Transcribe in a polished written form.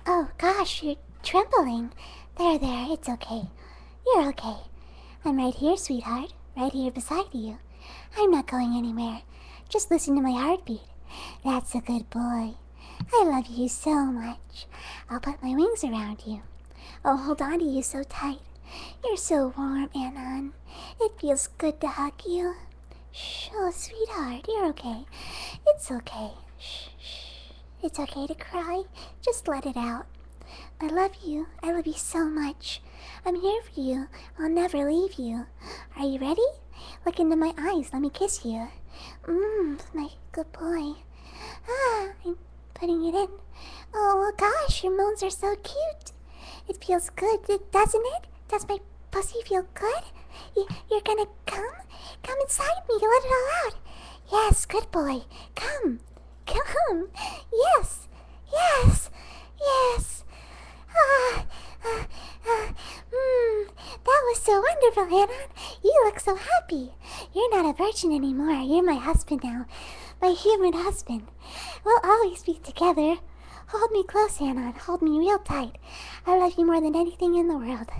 Oh gosh, you're trembling. There, it's okay. You're okay. I'm right here, sweetheart. Right here beside you. I'm not going anywhere. Just listen to my heartbeat. That's a good boy. I love you so much. I'll put my wings around you. I'll hold on to you so tight. You're so warm, Anon. It feels good to hug you. Shh, oh, sweetheart, you're okay. It's okay. Shh, shh. It's okay to cry. Just let it out. I love you. I love you so much. I'm here for you. I'll never leave you. Are you ready? Look into my eyes. Let me kiss you. My good boy. I'm putting it in. Oh gosh, your moans are so cute. It feels good, doesn't it? Does my pussy feel good? You're gonna come? Come inside me. Let it all out. Yes, good boy. Come. Come. Yes. Yes. Yes. That was so wonderful, Hannah. You look so happy. You're not a virgin anymore. You're my husband now. My human husband. We'll always be together. Hold me close, Hannah. Hold me real tight. I love you more than anything in the world.